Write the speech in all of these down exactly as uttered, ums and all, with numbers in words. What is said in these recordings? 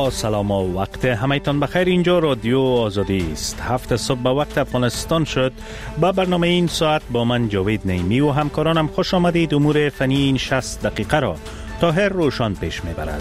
با سلام و وقت همه‌تان بخیر. اینجا رادیو آزادی است. هفت صبح به وقت افغانستان شد. با برنامه این ساعت با من جاوید نعیمی و همکارانم خوش آمدید. امور فنی این شصت دقیقه را طاهر روشان پیش میبرد.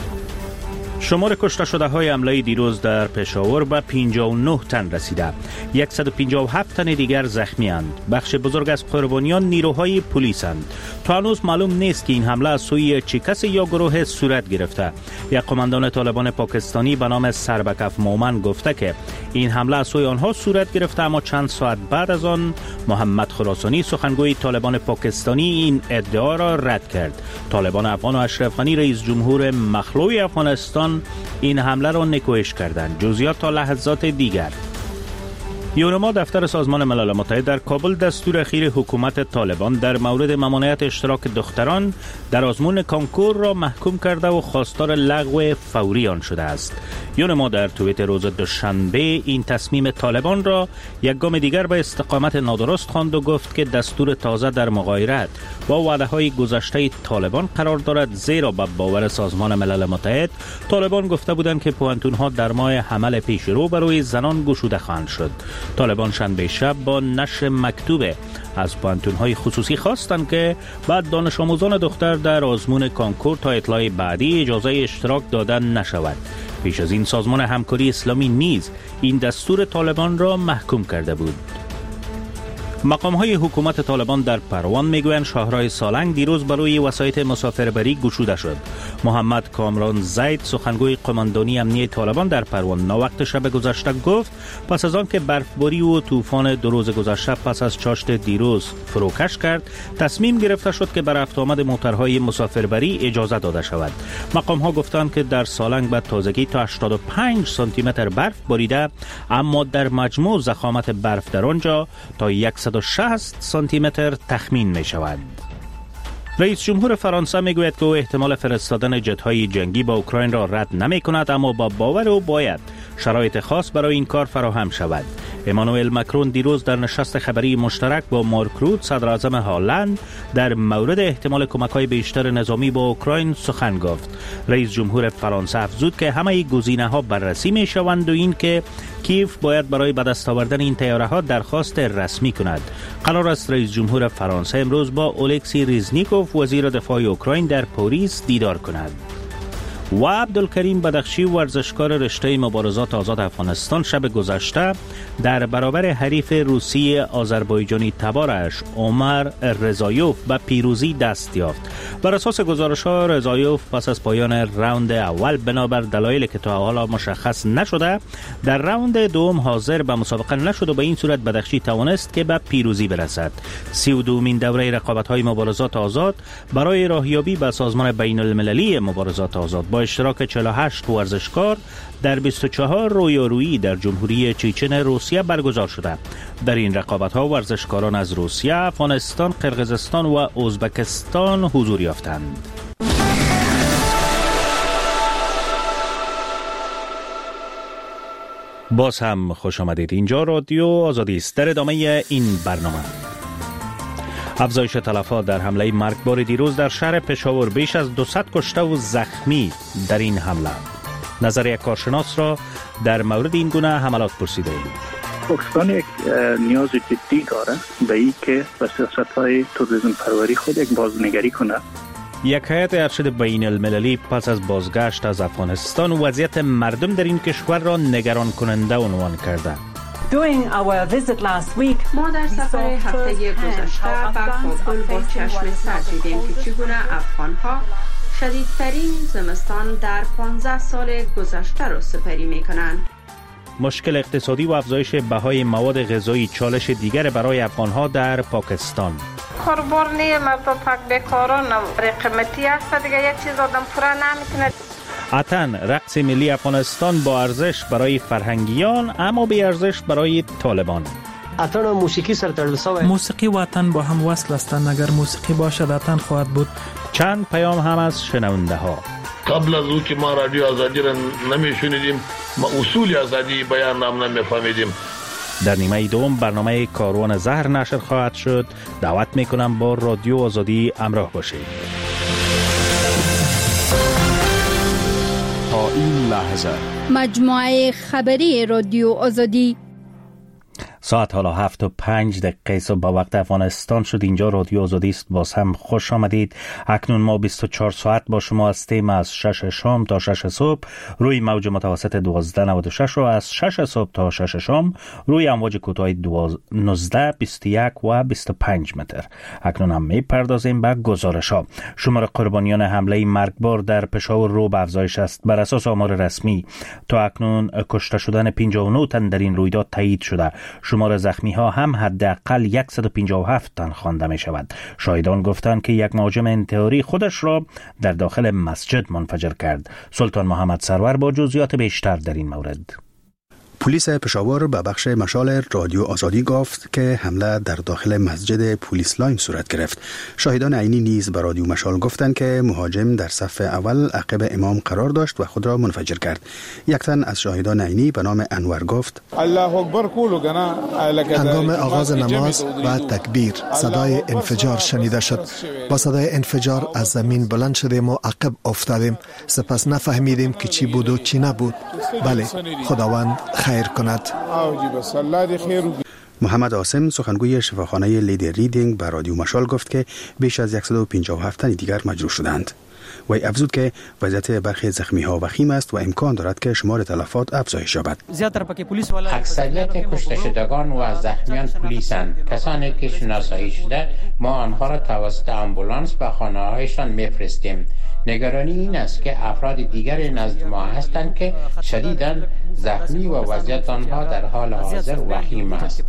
شمار کشته شده های حمله دیروز در پشاور به پنجاه و نه تن رسیده. صد و پنجاه و هفت تن دیگر زخمی اند. بخش بزرگ از قربانیان نیروهای پلیس اند. تا هنوز معلوم نیست که این حمله از سوی چه کسی یا گروه صورت گرفته. یک قماندان طالبان پاکستانی به نام سربکف مومن گفته که این حمله از سوی آنها صورت گرفته، اما چند ساعت بعد از آن محمد خراسانی سخنگوی طالبان پاکستانی این ادعا را رد کرد. طالبان افغان و اشرف غنی رئیس جمهور مخلوع افغانستان این حمله را نکوهش کردند. جزئیات تا لحظات دیگر. یونما دفتر سازمان ملل متحد در کابل دستور اخیر حکومت طالبان در مورد ممانعت اشتراک دختران در آزمون کانکور را محکوم کرده و خواستار لغو فوری آن شده است. یونما در توییت روز دوشنبه این تصمیم طالبان را یک گام دیگر به استقامت نادرست خواند و گفت که دستور تازه در مغایرت با وعده‌های گذشته طالبان قرار دارد، زیرا به باور سازمان ملل متحد طالبان گفته بودند که پوهنتون‌ها در ماه حمل پیشرو برای زنان گشوده خواهند شد. طالبان شنبه شب با نشر مکتوب از پوهنتون‌های خصوصی خواستند که بعد دانش آموزان دختر در آزمون کانکور تا اطلاع بعدی اجازه اشتراک دادن نشود. پیش از این سازمان همکاری اسلامی نیز این دستور طالبان را محکوم کرده بود. مقام‌های حکومت طالبان در پروان میگویند شاهراه سالنگ دیروز برای وسایط مسافربری گشوده شد. محمد کامران زید سخنگوی قماندانی امنیه طالبان در پروان ناوقت شب گذشته گفت پس از آن که برفباری و طوفان دو روز گذشته پس از چاشت دیروز فروکش کرد، تصمیم گرفته شد که بر رفت آمد موترهای مسافربری اجازه داده شود. مقام‌ها گفتند که در سالنگ به تازگی تا هشتاد و پنج سانتی متر برف باریده، اما در مجموع ضخامت برف در آنجا تا صد و شصت سانتی متر تخمین می شود. رئیس جمهور فرانسه می گوید که او احتمال فرستادن جت‌های جنگی با اوکراین را رد نمی کند، اما با باور او باید شرایط خاص برای این کار فراهم شود. امانوئل مکرون دیروز در نشست خبری مشترک با مارک روت صدر اعظم هلند در مورد احتمال کمک‌های بیشتر نظامی با اوکراین سخن گفت. رئیس جمهور فرانسه افزود که همه گزینه‌ها بررسی می‌شوند و این که کیف باید برای به دست آوردن این طیاره‌ها درخواست رسمی کند. قرار است رئیس جمهور فرانسه امروز با الکسی ریزنیکوف وزیر دفاع اوکراین در پاریس دیدار کند. و عبدالکریم بدخشی ورزشکار رشته مبارزات آزاد افغانستان شب گذشته در برابر حریف روسی آذربایجانی تبارش عمر رضایوف به پیروزی دست یافت. بر اساس گزارش‌ها رضایوف پس از پایان راوند اول بنابر دلایلی که تا حالا مشخص نشده در راوند دوم حاضر به مسابقه نشد و به این صورت بدخشی توانست که به پیروزی برسد. سی و دومین دوره رقابت‌های مبارزات آزاد برای راهیابی به سازمان بین‌المللی مبارزات آزاد با اشتراک چهل و هشت ورزشکار در بیست و چهار رویارویی در جمهوری چچن روسیه برگزار شده. در این رقابت‌ها ورزشکاران از روسیه، افغانستان، قرقیزستان و ازبکستان حضور یافتند. باز هم خوش آمدید. اینجا رادیو آزادی است. در ادامه این برنامه افزایش تلفات در حمله مرگبار دیروز در شهر پشاور، بیش از دویست کشته و زخمی در این حمله. نظر یک کارشناس را در مورد این گونه حملات پرسیده ایم. پاکستان یک نیاز جدی داره به این که به سیاست‌های توریسم پروری خود یک بازنگری کنه. یک هیئت ارشد بین المللی پس از بازگشت از افغانستان وضعیت مردم در این کشور را نگران کننده عنوان کرده. ما در سفر هفته گذشته به کابل با چشم سر دیدیم که چگونه افغان‌ها شدیدترین زمستان در پانزده سال گذشته را سپری می‌کنند. مشکل اقتصادی و افزایش بهای مواد غذایی چالش دیگر برای افغان‌ها در پاکستان. کاربار مردم پاک بیکاران قیمتی است دیگه، یک چیز آدم پورا نمیتونه. اتن رقص ملی افغانستان با ارزش برای فرهنگیان اما بی ارزش برای طالبان. اتن و موسیقی سرترلسا موسیقی و اتن با هم وصل هستند. اگر موسیقی باشد اتن خواهد بود. چند پیام هم از شنونده ها. قبل از او که ما رادیو آزادی را نمیشنیدیم، ما اصول آزادی بیان نام نمیفهمیدیم. در نیمه دوم برنامه کاروان زهر نشر خواهد شد. دعوت میکنم با رادیو آزادی همراه باشید. تا تا این لحظه. مجموعه خبری رادیو آزادی. ساعت حالا هفت و پنج دقیقه صبح با وقت افغانستان شد. اینجا رادیو آزادی است. باز هم خوش آمدید. اکنون ما بیست و چهار ساعت با شما هستیم، از شش شام تا شش صبح روی موج متوسط دوازده نود و شش و از شش صبح تا شش شام روی امواج کوتاه نوزده، بیست و یک و بیست و پنج متر. اکنون هم می پردازیم به گزارش ها. شمار قربانیان حمله مرگبار در پشاور رو به افزایش است. بر اساس آمار رسمی تا اکنون کشته شدن پنجاه و نه تن در این رویداد تایید شده. شمار زخمی ها هم حداقل صد و پنجاه و هفت تن خوانده می شود. شاهدان گفتند که یک مهاجم انتحاری خودش را در داخل مسجد منفجر کرد. سلطان محمد سرور با جزئیات بیشتر در این مورد. پلیس پشاور به بخش مشال رادیو آزادی گفت که حمله در داخل مسجد پلیس لاین صورت گرفت. شاهدان عینی نیز به رادیو مشال گفتند که مهاجم در صف اول عقب امام قرار داشت و خود را منفجر کرد. یک تن از شاهدان عینی به نام انور گفت: هنگام آغاز نماز و تکبیر صدای انفجار شنیده شد. با صدای انفجار از زمین بلند شدیم و عقب افتادیم. سپس نفهمیدیم که چی بود و چی نبود. بله، خداوند خیر کند. محمد عاصم سخنگوی شفاخانه لیدی ریدینگ به رادیو مشال گفت که بیش از صد و پنجاه و هفت تن دیگر مجروح شدند. وی افزود که وضعیت برخی زخمی ها وخیم است و امکان دارد که شمار تلفات افزایش یابد. اکثریت کشته شدگان و زخمیان پلیسند. کسانی که شناسایی شده ما آنها را توسط آمبولانس به خانه هایشان میفرستیم. نگرانی این است که افراد دیگر نزد ما هستند که شدیداً زخمی و وضعیت آنها در حال حاضر وخیم است.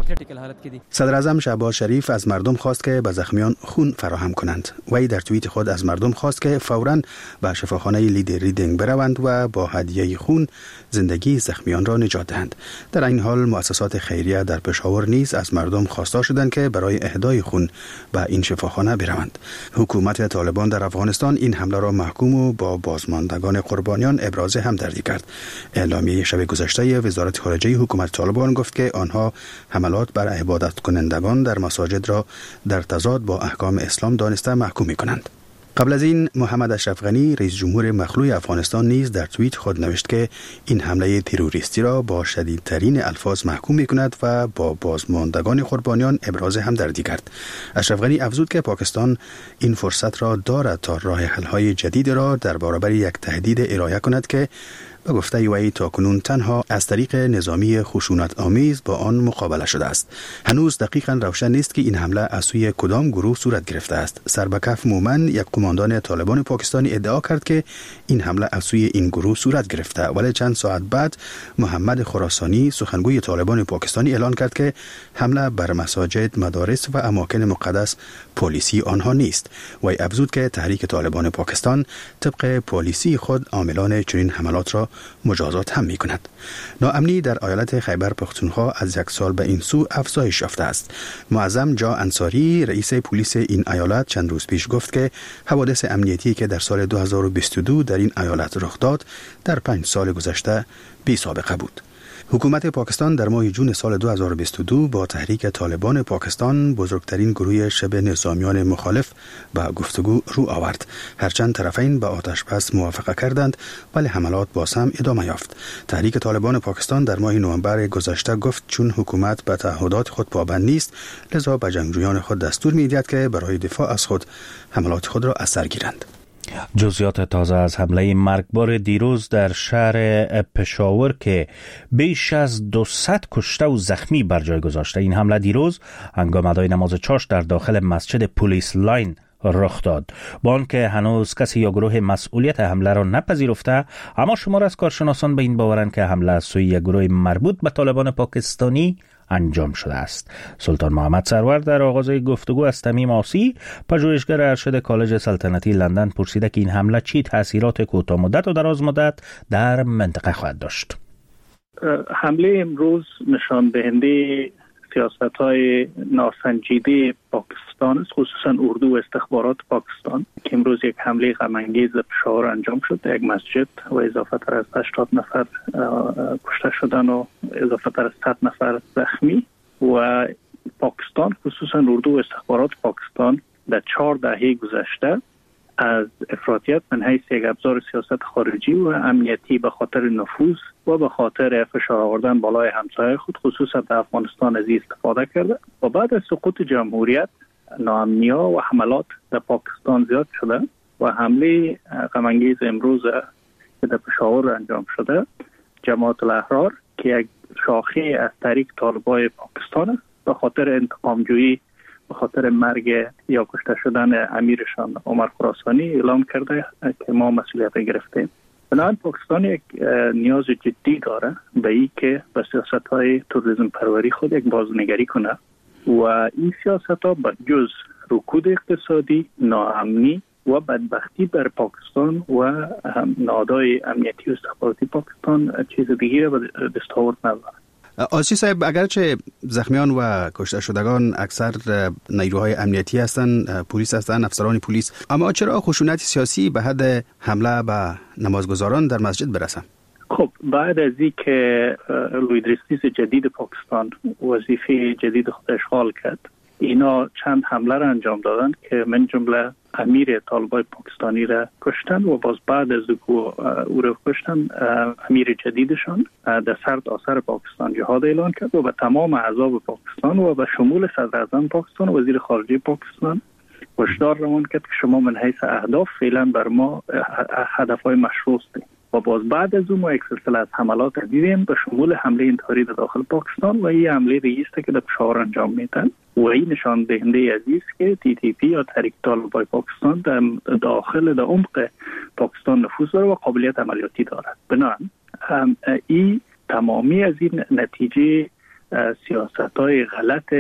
صدر اعظم شهباز شریف از مردم خواست که به زخمیان خون فراهم کنند. وی در توییت خود از مردم خواست که فوراً به شفاخانه لیدی ریدینگ بروند و با هدیه خون زندگی زخمیان را نجات دهند. در این حال مؤسسات خیریه در پشاور نیز از مردم خواسته شدند که برای اهدای خون به این شفاخانه بروند. حکومت طالبان در افغانستان این حمله را محکوم و با بازماندگان قربانیان ابراز همدردی کرد. اعلامیه شب گذشته وزارت خارجه حکومت طالبان گفت که آنها حملات بر عبادت کنندگان در مساجد را در تضاد با احکام اسلام دانسته محکوم می‌کنند. قبل از این محمد اشرف غنی رئیس جمهور مخلوع افغانستان نیز در توییت خود نوشت که این حمله تروریستی را با شدیدترین الفاظ محکوم می‌کند و با بازماندگان قربانیان ابراز همدردی کرد. اشرف غنی افزود که پاکستان این فرصت را دارد تا راه حل‌های جدید را در برابر یک تهدید ارائه کند که به گفته وی تاکنون تنها از طریق نظامی خشونت آمیز با آن مقابله شده است. هنوز دقیقاً روشن نیست که این حمله از سوی کدام گروه صورت گرفته است. سربکف مومن، یک قماندان طالبان پاکستانی، ادعا کرد که این حمله از سوی این گروه صورت گرفته، ولی چند ساعت بعد محمد خراسانی سخنگوی طالبان پاکستانی اعلان کرد که حمله بر مساجد، مدارس و اماکن مقدس پالیسی آنها نیست. وی افزود که تحریک طالبان پاکستان طبق پالیسی خود عاملان چنین حملات را مجازات هم می کند. ناامنی در ایالت خیبر پختونخوا از یک سال به این سو افزایش یافته است. معظم جا انصاری رئیس پلیس این ایالت چند روز پیش گفت که حوادث امنیتی که در سال دو هزار و بیست و دو در این ایالت رخ داد در پنج سال گذشته بی سابقه بود. حکومت پاکستان در ماه جون سال دو هزار و بیست و دو با تحریک طالبان پاکستان بزرگترین گروه شبه نظامیان مخالف به گفتگو رو آورد. هرچند طرفین به آتش بس موافقه کردند ولی حملات باز هم ادامه یافت. تحریک طالبان پاکستان در ماه نوامبر گذشته گفت چون حکومت به تعهدات خود پابند نیست لذا به جنگجویان خود دستور می‌دهد که برای دفاع از خود حملات خود را از سر گیرند. جزئیات تازه از حمله مرگبار دیروز در شهر پشاور که بیش از دویست کشته و زخمی بر جای گذاشته. این حمله دیروز هنگام ادای نماز چاش در داخل مسجد پلیس لاین رخ داد. با آنکه هنوز کسی یا گروه مسئولیت حمله را نپذیرفته، اما شمار از کارشناسان به این باورند که حمله از سوی یک گروه مربوط به طالبان پاکستانی انجام شده است. سلطان محمد سرور در آغاز گفتگو از تمیم آسی، پژوهشگر ارشد کالج سلطنتی لندن، پرسیده که این حمله چی تأثیرات کوتاه مدت و دراز مدت در منطقه خواهد داشت. حمله امروز نشان دهنده سیاست‌های ناسنجیده پاکستان است، خصوصا اردو و استخبارات پاکستان که امروز یک حمله غم‌انگیز به پشاور انجام شد، یک مسجد و اضافه تر از هشتاد نفر کشته شدن و اضافه تر از صد نفر زخمی. و پاکستان خصوصا اردو و استخبارات پاکستان در چهار دهه گذشته از افراطیت من حیث یک ابزار سیاست خارجی و امنیتی به خاطر نفوذ و به خاطر فشار آوردن بالای همسایه خود خصوصا در افغانستان از استفاده کرده و بعد از سقوط جمهوریت ناامنی‌ها و حملات در پاکستان زیاد شده و حمله غم‌انگیز امروز که در پشاور انجام شده جماعت الاحرار که یک شاخه از طریق طالبای پاکستان است به خاطر انتقام جویی به خاطر مرگ یا کشته شدن امیرشان عمر خراسانی اعلام کرده که ما مسئولیت گرفتیم. بنابراین پاکستان یک نیاز جدی داره به این که به سیاست‌های توریسم پروری خود یک بازنگری کنه و این سیاست‌ها به جز رکود اقتصادی، ناامنی و بدبختی بر پاکستان و نهادهای امنیتی و استخباراتی پاکستان چیز دیگه به دستاورد نداره. آسیسی صاحب، اگرچه زخمیان و کشته شدگان اکثر نیروهای امنیتی هستند، پلیس هستند، افسران پلیس، اما چرا خشونت سیاسی به حد حمله به نمازگزاران در مسجد برسه؟ خب بعد از این که لوید رئیس جدید پاکستان وظیفه جدید خود اشغال کرد، اینا چند حمله را انجام دادند که من جمله امیر طالبای پاکستانی را کشتن و باز بعد از او را کشتن امیر جدیدشان در سرد آثار پاکستان جهاد اعلان کرد و به تمام اعضاب پاکستان و به شمول صدر اعظم پاکستان و وزیر خارجه پاکستان هشدار روان کرد که شما من حیث اهداف فعلا بر ما هدفهای مشروع است. و باز بعد از اون ما یک سلسله از حملات دیدیم به شمول حمله انتحاری در داخل پاکستان و این حمله ریسته که در پشاور انجام میدن و این نشان دهنده عزیز که تی تی پی یا تحریک طالبای پاکستان در داخل در عمق پاکستان نفوذ داره و قابلیت عملیاتی دارد. بنابراین این تمامی از این نتیجه سیاست‌های غلط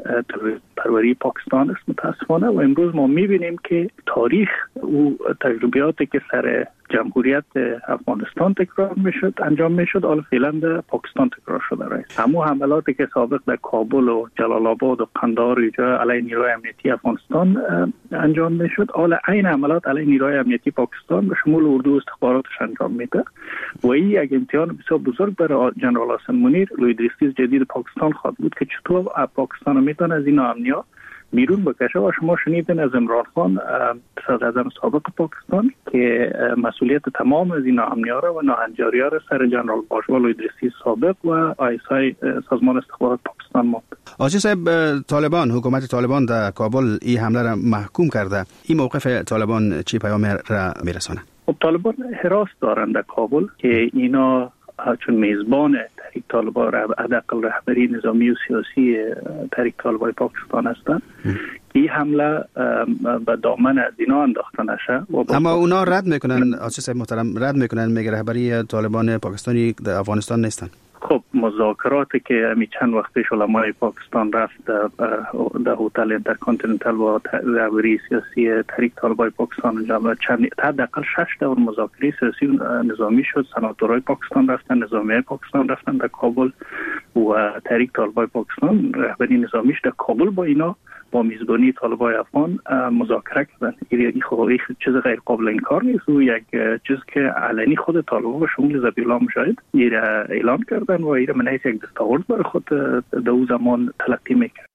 پروری پاکستان است متاسفانه و امروز ما می‌بینیم که تاریخ او تجربیاتی که سر جمهوریت افغانستان تکرار میشد انجام میشد حالا فعلا در پاکستان تکرار شده است. همو حملاتی که سابق در کابل و جلال آباد و قندهار اینجا علیه نیروهای امنیتی افغانستان انجام میشد، حالا این حملات علیه نیروهای امنیتی پاکستان به شمول اردو و استخباراتش انجام میده و این یک امتحان بسیار بزرگ برای جنرال حسن منیر لوید رئیس جدید پاکستان خواهد بود که چطور پاکستان میتونه از این ناامنی‌ها بیرون بکشه. و شما شنیدین از عمران خان صدر اعظم سابق پاکستان که مسئولیت تمام از این ناامنی‌ها را و ناهنجاری‌ها را سر جنرال باجوا لوید رئیس سابق و آیسای سازمان استخبارات پاکستان ماند. آقای صاحب، طالبان، حکومت طالبان در کابل این حمله را محکوم کرده. این موقف طالبان چی پیام را میرسانه؟ خب طالبان حراس دارند در کابل که اینا چون میزبان تحریک طالبان حداقل رهبری نظامی و سیاسی تحریک طالبان پاکستان هستند، این حمله به دامن از اینا انداخته نشه. اما اونا رد میکنن، آسیس صاحب محترم، رد میکنن، میگه رهبری طالبان پاکستانی در افغانستان نیستن. خب مذاکراتی که امی چند وقت پیش علمای پاکستان رفت در هتل اینترکانتیننتال با رهبری سیاسی تحریک طالبان پاکستان انجام چند حداقل شش دور مذاکره سیاسی نظامی شد. سناتورای پاکستان رفتن، نظامیای پاکستان رفتن در کابل و تحریک طالبان پاکستان رهبری نظامیش در کابل با اینا با میزبانی طالبای افغان مذاکره کردن. این خودی چیز غیر قابل انکار نیست و یک چیز که علنی خود طالبان و شمول ذبیح الله مجاهد این اعلان کردن و این من حیث یک دستاورد برای خود در او زمان تلقی میکرد.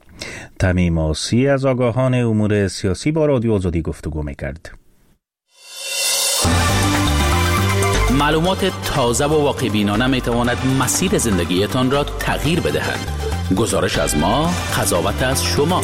تمیم آسی از آگاهان امور سیاسی با رادیو آزادی گفتگو میکرد. معلومات تازه و واقع بینانه میتواند مسیر زندگیتان را تغییر بدهد. گزارش از ما، قضاوت از شما.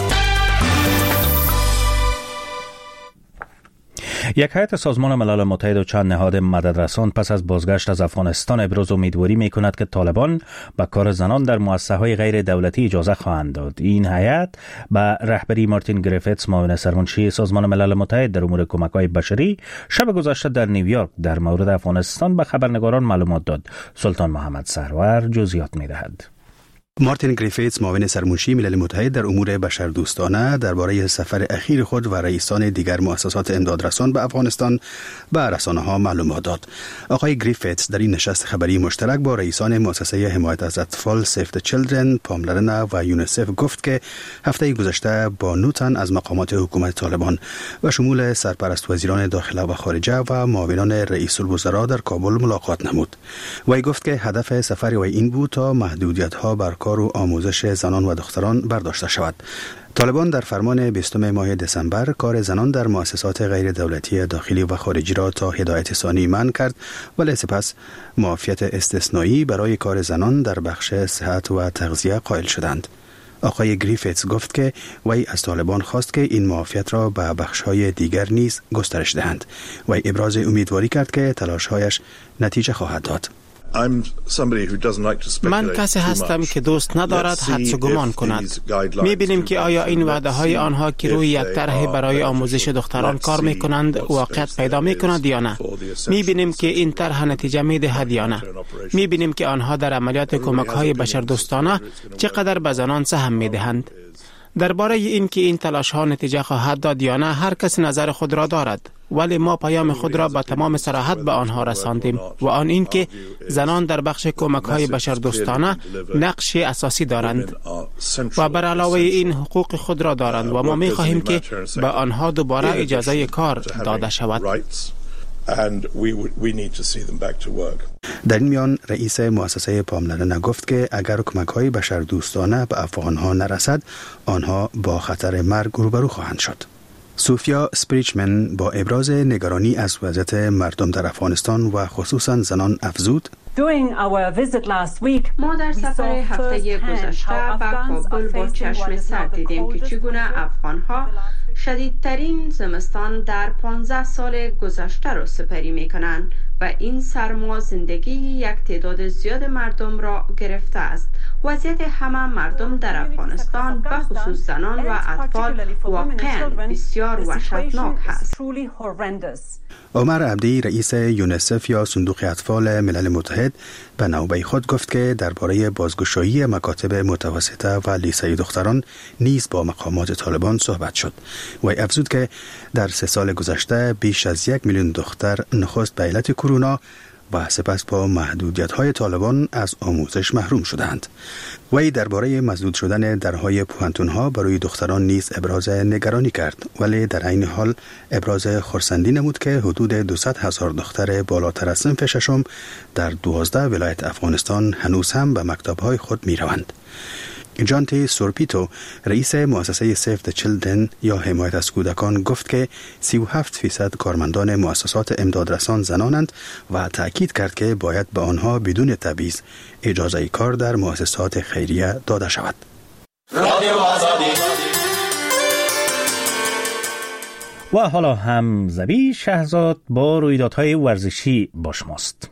یک هیئت سازمان ملل متحد و چند نهاد مددرسان پس از بازگشت از افغانستان ابراز امیدواری می کند که طالبان به کار زنان در مؤسسه‌های غیر دولتی اجازه خواهند داد. این هیئت به رهبری مارتین گریفیتس، معاون سرمنشی سازمان ملل متحد در امور کمک‌های بشری، شب گذشته در نیویورک در مورد افغانستان به خبرنگاران معلومات داد. سلطان محمد سرور جزئیات می‌دهد. مارتین گریفیتس، معاون سرمنشی ملل متحد در امور بشردوستانه، درباره سفر اخیر خود و رئیسان دیگر مؤسسات امدادرسان به افغانستان به رسانه‌ها معلومات داد. آقای گریفیتس در این نشست خبری مشترک با رئیسان مؤسسه حمایت از اطفال سیف د چیلدرن، پاملرنا و یونیسف گفت که هفته گذشته با نه تن از مقامات حکومت طالبان و شمول سرپرست وزیران داخله و خارجه و معاونان رئیس الوزراء در کابل ملاقات نمود. وی گفت که هدف سفر وی این بود تا محدودیت‌ها بر کار و آموزش زنان و دختران برداشته شود. طالبان در فرمان بیستم ماه دسامبر کار زنان در مؤسسات غیر دولتی داخلی و خارجی را تا هدایت ثانی منع کرد، ولی سپس معافیت استثنایی برای کار زنان در بخش صحت و تغذیه قائل شدند. آقای گریفیتس گفت که وی از طالبان خواست که این معافیت را به بخش‌های دیگر نیز گسترش دهند. وی ابراز امیدواری کرد که تلاش‌هایش نتیجه خواهد داد. من کسی هستم که دوست ندارد حدس و گمان کند. می بینیم که آیا این وعده های آنها که روی یک طرح برای آموزش دختران کار می کنند واقعیت پیدا می کند یا نه. می بینیم که این طرح نتیجه می دهد یا نه. می بینیم که آنها در عملیات کمک های بشردوستانه چقدر به زنان سهم می دهند. درباره این که این تلاش ها نتیجه خواهد داد یا نه هر کس نظر خود را دارد، ولی ما پیام خود را با تمام صراحت به آنها رساندیم و آن این که زنان در بخش کمک های بشردوستانه نقش اساسی دارند و بر علاوه این حقوق خود را دارند و ما می خواهیم که به آنها دوباره اجازه کار داده شود. در این میان رئیس مؤسسه پاملرنه گفت که اگر کمک‌های بشردوستانه به افغان‌ها نرسد، آنها با خطر مرگ روبرو خواهند شد. سوفیا سپریچمن با ابراز نگرانی از وضعیت مردم در افغانستان و خصوصا زنان افزود: ما در سفر هفته گذشته به کابل با چشم سر دیدیم که چگونه افغان‌ها شدیدترین زمستان در پانزده سال گذشته را سپری می کنند و این سرما زندگی یک تعداد زیاد مردم را گرفته است. وضعیت همه مردم در افغانستان به خصوص زنان و اطفال واقعا بسیار وحشتناک است. عمر عبدی رئیس یونیسف یا صندوق اطفال ملل متحد به نوبه خود گفت که درباره بازگشایی مکاتب متوسطه و لیسه دختران نیز با مقامات طالبان صحبت شد. و افزود که در سه سال گذشته بیش از یک میلیون دختر نخست به علت کرونا و سپس با محدودیت‌های طالبان از آموزش محروم شدند. وی درباره مسدود شدن درهای پوهنتون‌ها برای دختران نیز ابراز نگرانی کرد، ولی در عین حال ابراز خرسندی نمود که حدود دویست هزار دختر بالاتر از صنف ششم در دوازده ولایت افغانستان هنوز هم به مکتب‌های خود می‌روند. جانتی سورپیتو رئیس مؤسسه سیو د چیلدرن یا حمایت از کودکان گفت که سی و هفت فیصد کارمندان مؤسسات امدادرسان زنانند و تأکید کرد که باید به آنها بدون تبعیض اجازه کار در مؤسسات خیریه داده شود. و حالا هم زبی شهزاد با رویدادهای ورزشی با شماست.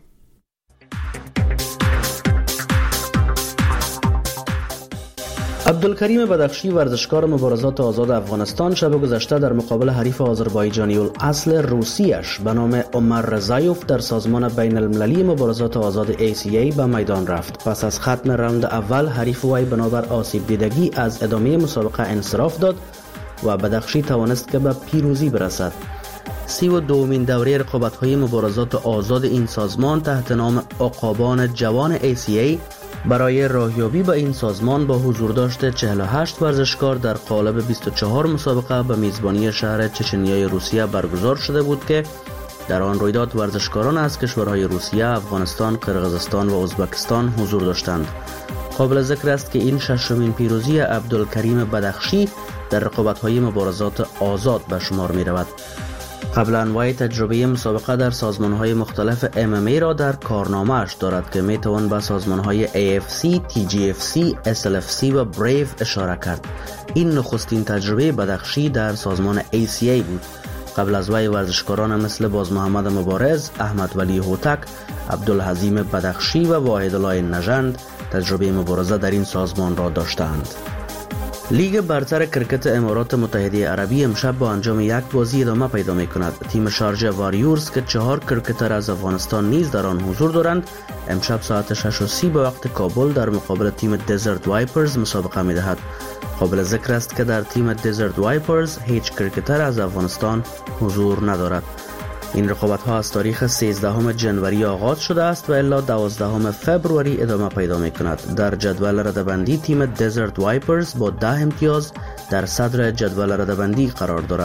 عبدالکریم بدخشی ورزشکار مبارزات آزاد افغانستان شب گذشته در مقابل حریف آذربایجانی الاصل روسیش به نام عمر رزایوف در سازمان بین المللی مبارزات آزاد ای سی ای به میدان رفت. پس از ختم راند اول حریف وی بنابر آسیب دیدگی از ادامه مسابقه انصراف داد و بدخشی توانست که به پیروزی برسد. سی و دومین دوره رقابت‌های مبارزات آزاد این سازمان تحت نام عقابان جوان ای سی ای برای راهیابی به این سازمان با حضور داشت چهل و هشت ورزشکار در قالب بیست و چهار مسابقه به میزبانی شهر چچنیای روسیه برگزار شده بود که در آن رویداد ورزشکاران از کشورهای روسیه، افغانستان، قرقیزستان و ازبکستان حضور داشتند. قابل ذکر است که این ششمین پیروزی عبدالکریم بدخشی در رقابت‌های مبارزات آزاد به شمار می‌رود. قبلا وی تجربه مسابقه در سازمان‌های مختلف ام ام ای را در کارنامه‌اش دارد که می‌توان به سازمان‌های ای اف سی، تی جی اف سی، اس ال اف سی و بریو اشاره کرد. این نخستین تجربه بدخشی در سازمان ای سی ای بود. قبل از وی ورزشکاران مثل باز محمد مبارز، احمد ولی هوتک، عبدالحزیم بدخشی و واحدالله نژند تجربه مبارزه در این سازمان را داشتند. لیگ برتر کرکت امارات متحده عربی امشب با انجام یک بازی ادامه پیدا می کند. تیم شارجه واریورز که چهار کرکتر از افغانستان نیز در آن حضور دارند امشب ساعت شش و سی به وقت کابل در مقابل تیم دزرت وایپرز مسابقه می دهد. قابل ذکر است که در تیم دزرت وایپرز هیچ کرکتر از افغانستان حضور ندارد. این رقابت ها از تاریخ سیزدهم جنوری آغاز شده است و الی دوازدهم فوریه ادامه پیدا می کند. در جدول رده‌بندی تیم دزرت وایپرز با ده امتیاز در صدر جدول رده‌بندی قرار دارد.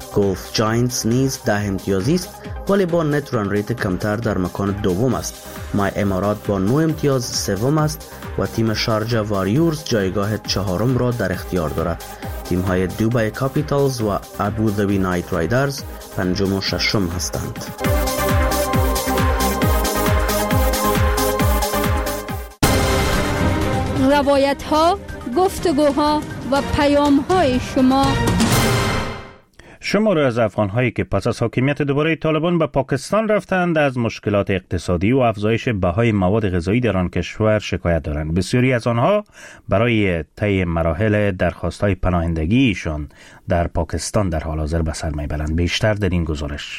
گولف جاینتس نیز ده امتیازی است ولی با نت ران ریت کمتر در مکان دوم است. مای امارات با نه امتیاز سوم است و تیم شارجه واریورز جایگاه چهارم را در اختیار دارد. تیم های دوبای کاپیتالز و ابوظبی نایت رایدرز پنجم و ششم هستند. روایت ها، گفتگوها و پیام های شما. شماری از افغان‌هایی که پس از حاکمیت دوباره طالبان به پاکستان رفتند از مشکلات اقتصادی و افزایش بهای مواد غذایی در آن کشور شکایت دارند. بسیاری از آنها برای طی مراحل درخواست‌های پناهندگیشان در پاکستان در حال حاضر به سر میبرند. بیشتر در این گزارش.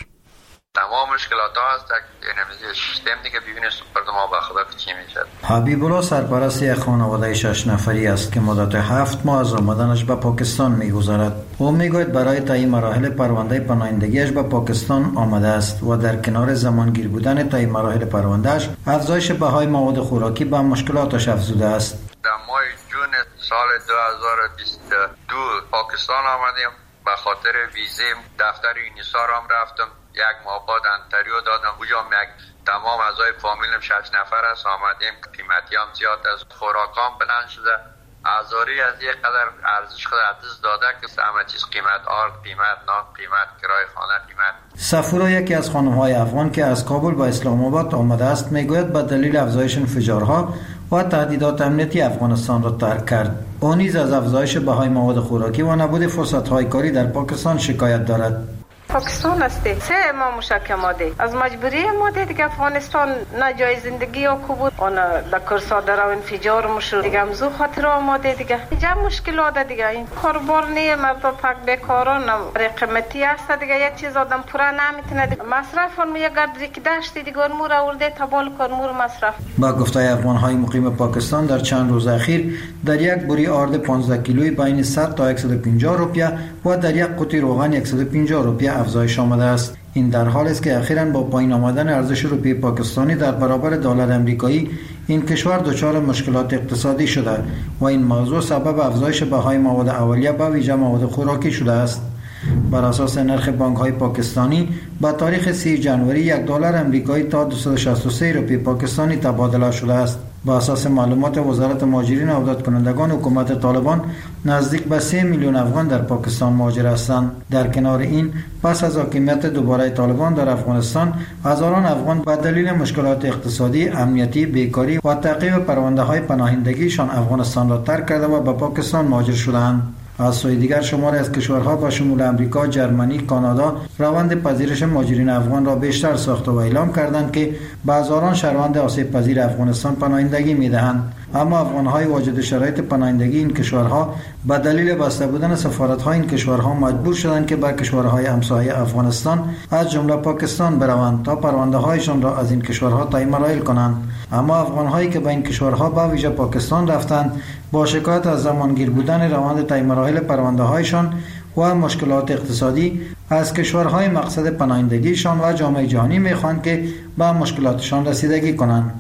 تمام مشکلات ها هست که نمیشه سیستم دیگه ببینه سپرد ما با خدا چی میشه. حبیب الله سرپرست یک خانواده شش نفری است که مدت هفت ماه از آمدنش به پاکستان میگذرد. او میگوید برای طی مراحل پرونده پناهندگیش به پاکستان آمده است و در کنار زمانگیر بودن طی مراحل پروندهش افزایش بهای مواد خوراکی به مشکلاتش افزوده است. در ماه جون سال دو هزار و بیست و دو پاکستان آمدیم. به خاطر ویزه دفتر یونیسار هم رفتم. یک ماه بعد انتریو دادم. اونجا یک تمام اعضای فامیلم شش نفر است آمدیم. قیمتی هم زیاد از خوراکام بلند شده. ازاری از یک قدر ارزش خود عدز داده که همه چیز قیمت آرد، قیمت نان، قیمت کرای خانه، قیمت. صفورا یکی از خانم‌های افغان که از کابل به اسلام آباد آمده است میگوید به دلیل افزایش انفجارها و تهدیدات امنیتی افغانستان را ترک کرد. او نیز از افزایش بهای مواد خوراکی و نبود فرصت‌های کاری در پاکستان شکایت دارد. پاکستان هستی سه ما مشک ماده از مجبوری ماده دیگه افغانستان نه جای زندگی و کو بود اون لکرسا در انفجار مشو دیگه همزو خاطر ماده دیگه اینجا مشکلات دیگه این کاربار نی مرد پاک بیکاران قیمتی است دیگه یک چیز آدم پورا نمیتونه مصرف اون یه گردی که داشتی دیگه مور آورده تبال کار مور مصرف. با گفته افغان‌های مقیم پاکستان در چند روز اخیر در یک بوری آرد پانزده کیلویی بین صد تا صد و پنجاه روپیه و در یک قوطی روغن صد و پنجاه روپیه افزایش آمده است. این در حالی است که اخیراً با پایین آمدن ارزش روپیه پاکستانی در برابر دلار آمریکایی این کشور دچار مشکلات اقتصادی شده و این موضوع سبب افزایش بهای مواد اولیه به ویژه مواد خوراکی شده است. بر اساس نرخ بانک‌های پاکستانی با تاریخ سی جنوری یک دلار آمریکایی تا دویست و شصت و سه روپیه پاکستانی تبادله شده است. با اساس معلومات وزارت مهاجرین و عودت کنندگان حکومت طالبان نزدیک به سه میلیون افغان در پاکستان مهاجر هستند. در کنار این پس از حاکمیت دوباره طالبان در افغانستان هزاران افغان به دلیل مشکلات اقتصادی، امنیتی، بیکاری و تعقیب پرونده‌های پناهندگیشان افغانستان را ترک کرده و به پاکستان مهاجر شدند. از سوی دیگر شماری از کشورها با شمول امریکا، جرمنی، کانادا روند پذیرش مهاجرین افغان را بیشتر ساخته و اعلام کردند که به هزاران شهروند آسیب پذیر افغانستان پناهندگی می‌دهند. اما افغان‌های واجد شرایط پناهندگی این کشورها به دلیل بسته بودن سفارت‌ها این کشورها مجبور شدند که به کشورهای همسایه افغانستان از جمله پاکستان بروند تا پرونده‌هایشان را از این کشورها طی مراحل کنند. اما افغان‌هایی که به این کشورها به ویژه پاکستان رفتند با شکایت از زمانگیر بودن روند طی مراحل پرونده‌هایشان و مشکلات اقتصادی از کشورهای مقصد پناهندگیشان و جامعه جهانی می‌خواهند که به مشکلاتشان رسیدگی کنند.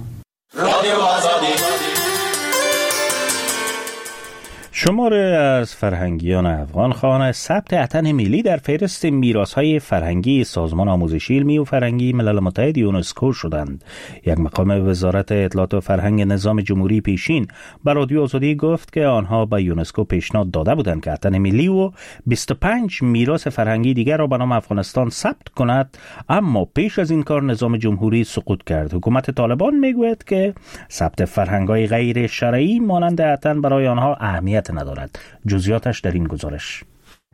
شماره از فرهنگیان افغان خواهان ثبت اتن ملی در فهرست میراث‌های فرهنگی سازمان آموزشی علمی و فرهنگی ملل متحد یونسکو شدند. یک مقام وزارت اطلاعات و فرهنگ نظام جمهوری پیشین به رادیو آزادی گفت که آنها به یونسکو پیشنهاد داده بودند که اتن ملی و بیست و پنج میراث فرهنگی دیگر را به نام افغانستان ثبت کند، اما پیش از این کار نظام جمهوری سقوط کرد. حکومت طالبان میگوید که ثبت فرهنگ‌های غیر شرعی مانند اتن برای آنها اهمیت ندارد. جزئیاتش در این گزارش.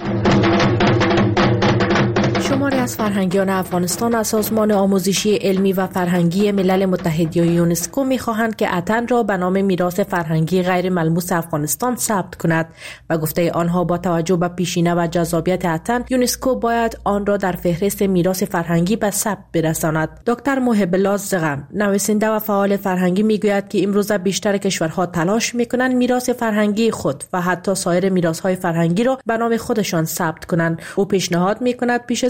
شماری از فرهنگیان افغانستان از سازمان آموزشی علمی و فرهنگی ملل متحد یا یونسکو می‌خواهند که اتن را به نام میراث فرهنگی غیر ملموس افغانستان ثبت کند و گفته آنها با توجه به پیشینه و جذابیت اتن یونسکو باید آن را در فهرست میراث فرهنگی به ثبت برساند. دکتر محب الله زغم، نویسنده و فعال فرهنگی، میگوید که امروزه بیشتر کشورها تلاش می‌کنند میراث فرهنگی خود و حتی سایر میراث‌های فرهنگی را به نام خودشان ثبت کنند. او پیشنهاد می‌کند پیش از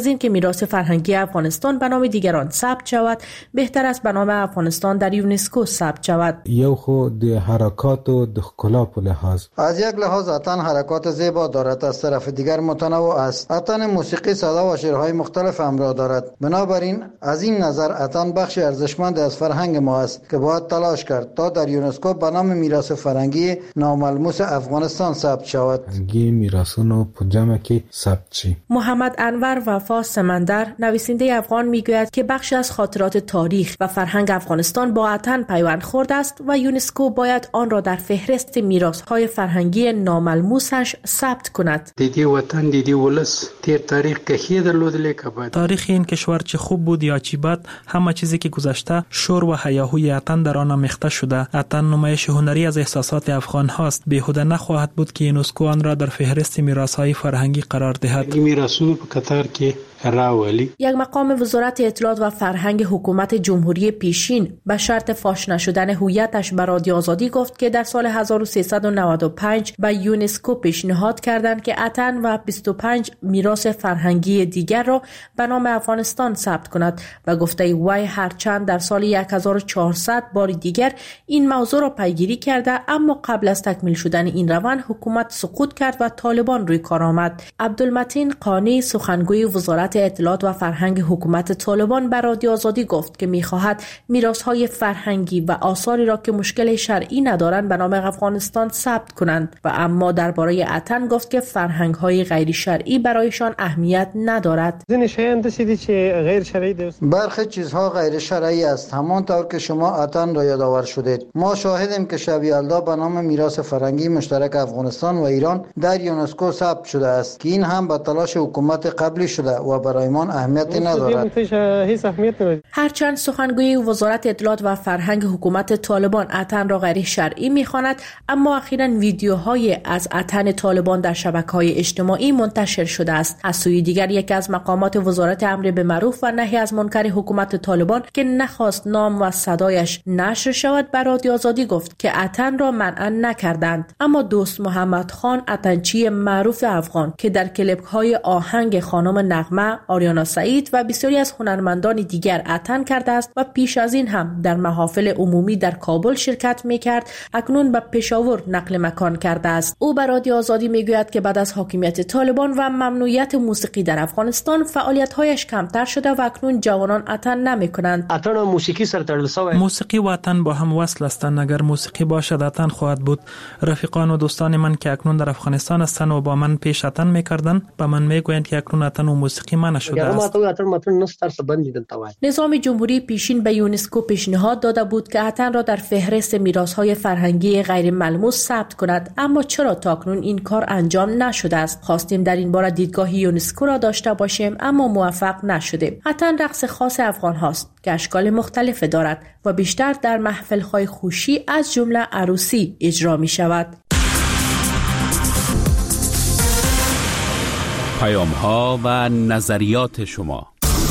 اینکه میراث فرهنگی افغانستان به نام دیگران ثبت شود، بهتر است به نام افغانستان در یونسکو ثبت شود. یو خود د حرکات و د ښکلا په لحاظ از یک لحاظ اتن حرکات زیبا دارد، از طرف دیگر متنوع است. اتن موسیقی ساده و شعرهای مختلف همراه دارد. بنابراین از این نظر اتن بخشی ارزشمند از فرهنگ ما است که باید تلاش کرد تا در یونسکو به نام میراث فرهنگی ناملموس افغانستان ثبت شود. فرهنگی میراثونو په جمع کې ثبت شي. محمد انور وفا سمندر، نویسنده افغان، میگوید که بخشی از خاطرات تاریخ و فرهنگ افغانستان با اتن پیوند خورده است و یونسکو باید آن را در فهرست میراث‌های فرهنگی ناملموسش ثبت کند. دیدی وطن دیدی ولس تیر تاریخ که درلودلی که بعد تاریخ این کشور چه خوب بود یا چی بد، همه چیزی که گذشته شور و هیاهوی اتن در آن آمیخته شده. اتن نمایش هنری از احساسات افغان هاست. بیهوده نخواهد بود که یونسکو آن را در فهرست میراث‌های فرهنگی قرار دهد. میراثونو په قطار کې راولی. یک مقام وزارت اطلاعات و فرهنگ حکومت جمهوری پیشین به شرط فاش نشدن هویتش به رادیو آزادی گفت که در سال هزار و سیصد و نود و پنج به یونسکو پیشنهاد کردند که اتن و بیست و پنج میراث فرهنگی دیگر را به نام افغانستان ثبت کند و گفته وی هرچند در سال هزار و چهارصد بار دیگر این موضوع را پیگیری کرده، اما قبل از تکمیل شدن این روند حکومت سقوط کرد و طالبان روی کار آمد. عبدالمتین قانی، سخنگوی وزارت اطلاعات و فرهنگ حکومت طالبان، به رادیو آزادی گفت که می‌خواهد میراث‌های فرهنگی و آثاری را که مشکل شرعی ندارند به نام افغانستان ثبت کنند و اما درباره اتن گفت که فرهنگ‌های غیر شرعی برایشان اهمیت ندارد. برخی چیزها غیر شرعی است، همانطور که شما اتن را یادآور شدید. ما شاهدیم که شب یلدا به نام میراث فرهنگی مشترک افغانستان و ایران در یونسکو ثبت شده است که این هم به تلاش حکومت قبلی شده و برای ما اهمیتی ندارد. هرچند سخنگوی وزارت اطلاعات و فرهنگ حکومت طالبان اتن را غیر شرعی می‌خواند، اما اخیراً ویدیوهای از اتن طالبان در شبکه‌های اجتماعی منتشر شده است. از سوی دیگر یکی از مقامات وزارت امر به معروف و نهی از منکر حکومت طالبان که نخواست نام و صدایش نشر شود بر رادیو آزادی گفت که اتن را منع نکردند، اما دوست محمد خان، اتنچی معروف افغان که در کلیپ‌های آهنگ خانم نغمه، آریانا سعید و بسیاری از هنرمندان دیگر اتن کرده است و پیش از این هم در محافل عمومی در کابل شرکت می‌کرد، اکنون به پشاور نقل مکان کرده است. او به رادیو آزادی میگوید که بعد از حاکمیت طالبان و ممنوعیت موسیقی در افغانستان فعالیت‌هایش کمتر شده و اکنون جوانان اتن نمی‌کنند. اتن و موسیقی سره تړل شوی. موسیقی و اتن با هم وصل هستند. اگر موسیقی باشد اتن خواهد بود. رفیقان و دوستان من که اکنون در افغانستان هستند و با من پیش اتن می‌کردند، به من میگویند که اکنون اتن و موسیقی من شده است. نظام جمهوری پیشین به یونسکو پیشنهاد داده بود که اتن را در فهرست میراث‌های فرهنگی غیر ملموس ثبت کند، اما چرا تاکنون این کار انجام نشده است؟ خواستیم در این باره دیدگاه یونسکو را داشته باشیم، اما موفق نشدیم. اتن رقص خاص افغان هاست که اشکال مختلف دارد و بیشتر در محفل‌های خوشی از جمله عروسی اجرا می شود. پیام‌ها و نظریات شما.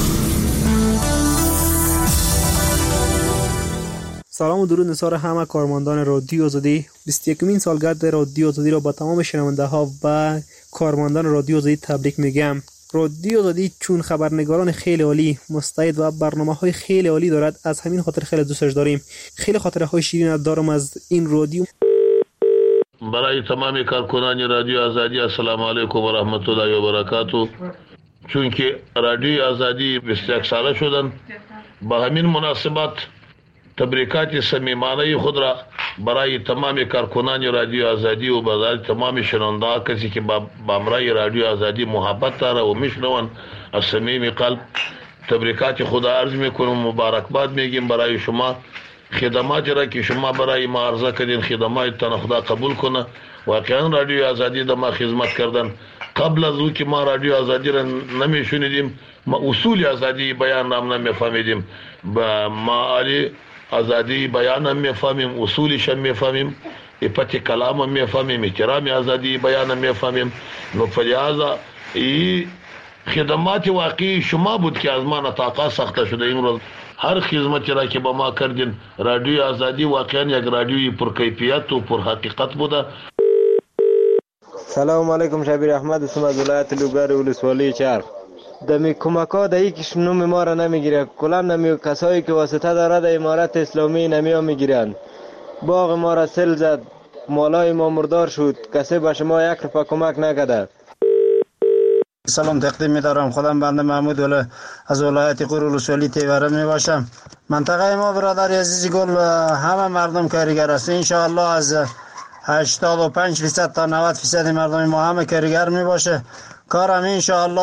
سلام و درود نثار همه کارمندان رادیو آزادی. بیست و یکمین سالگرد رادیو آزادی را با تمام شنونده‌ها و کارمندان رادیو آزادی تبریک میگم. رادیو آزادی چون خبرنگاران خیلی عالی، مستعد و برنامه‌های خیلی عالی دارد، از همین خاطر خیلی دوستش داریم. خیلی خاطره‌های شیرین دارم از این رادیو. برای تمام کارکنان رادیو آزادی السلام علیکم و رحمت الله و برکاته. چون که رادیو آزادی بیست و یک ساله شدن، با همین مناسبت تبریکات صمیمانه خود را برای تمام کارکنان رادیو آزادی و برای تمام شنونده کسی که با برای رادیو آزادی محبت داره و میشنون از صمیم قلب تبریکات خدا عرض میکنم، مبارکباد میگیم برای شما. خدماتی را که شما برای ما عرضه کردین خدماتتان خدا قبول کنه. واقعا رادیو آزادی د ما خدمت کردن. قبل از او که ما رادیو آزادی را نمیشنیدیم، ما اصول آزادی بیان هم نمیفهمیدیم، با معالی آزادی بیان هم میفهمیم، اصولش هم میفهمیم، افت کلام هم میفهمیم، احترام آزادی بیان هم میفهمیم. نو فلهذا این خدمات واقعی شما بود که از ما نطاقات ساخته شده. امروز هر خدمتی را که با ما کردین رادیو آزادی واقعا یک رادیوی پرکیفیت و پر حقیقت بوده. سلام علیکم، شبیر احمد اسم از ولایت لوګر ولسوالی چرخ. دمی کمک ها در یکیش نوم ما را نمیگیره، کلا نمی کسایی که واسطه داره در امارت اسلامی نمی ها میگیرن. باغ ما را سیل زد، مالای ما مردار شد، کسی به شما یک روپیه کمک نکرده. سلام تقدیم می دارم. خودم بنده محمود ولی از ولایت قرولوسولی تیوره می باشم. منطقه ما برادر عزیز گل همه مردم کارگر است. ان شاء الله از هشتاد و پنج درصد تا نود درصد مردم ما همه کارگر می باشه. کارم ان شاء الله